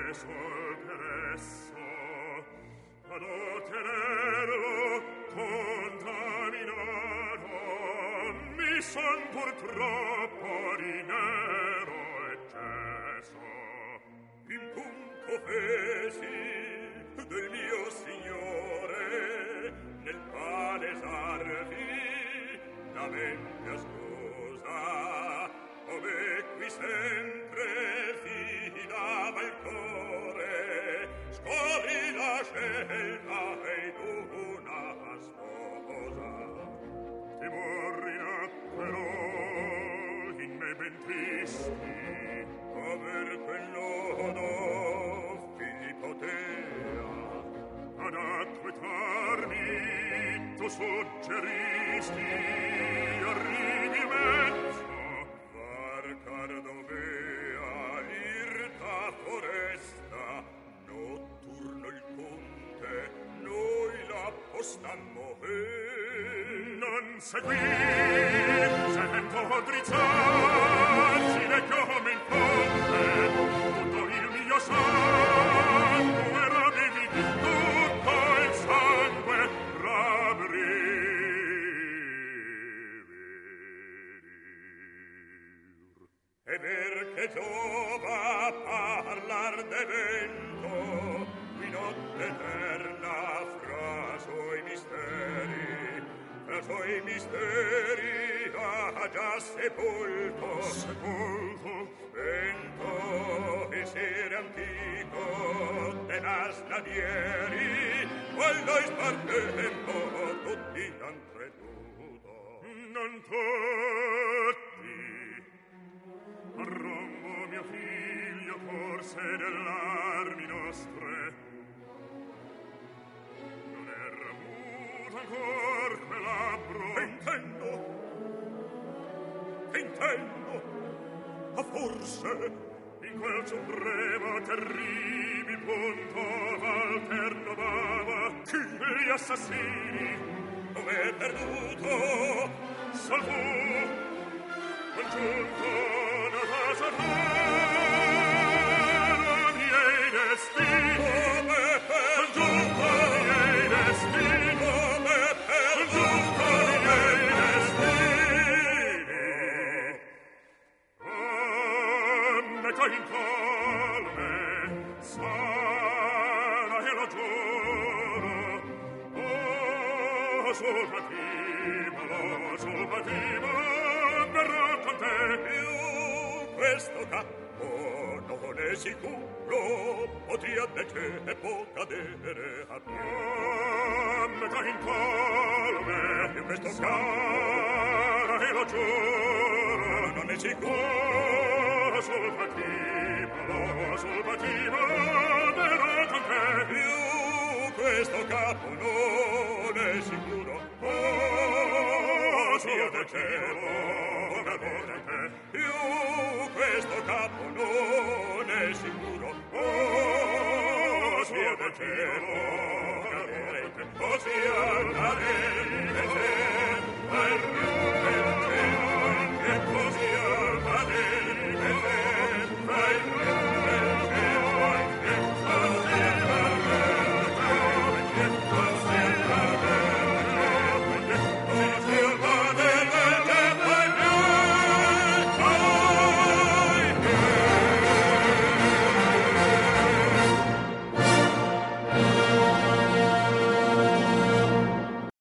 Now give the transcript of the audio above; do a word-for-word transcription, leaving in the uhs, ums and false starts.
sol per esso, ad ottenerlo contaminato, mi son purtroppo di nero eccesso. In punto fesi del mio signore nel palesarvi la mente scusa, ove qui sempre fidava il cuore, scopri la scelta ed una sposa. Timori nacquero in me ben tristi, aver quel lodo figli potea, ad acquetarmi tu suggeristi, arrivi il mezzo, varcar dovea l'irta foresta, notturno il conte, noi la postammo e non seguir, sento drizzarsi le chiome in fronte, tutto il mio sangue ravivi, tutto il sangue rabbrividir. E ver che giova parlar de vento, qui notte eterna fra suoi misteri, fra suoi misteri ha già sepolto, sepolto, vento e sere antico de nasnadieri, quando ispartemmo tutti han creduto. Non tutti, a Rombo mio figlio corse dell'armi nostre, non era muto ancor quel labbro. Che intendo? Che intendo? A forse in quel supremo terribil punto alterno bava chi gli assassini dove perduto sol fu congiunto una casa rara miei destini congiunto miei destini congiunto miei destini metto in colme sana e lo giuro oh sul patibolo sul patibolo verrò con te più questo capo non è sicuro potria da te e può cadere a più metto in colme più questo cara e lo giuro non è sicuro sul patibolo sul patibolo verrò con te più questo capo non è sicuro oh sia del cielo verrò con te più questo capo non è sicuro oh sia del cielo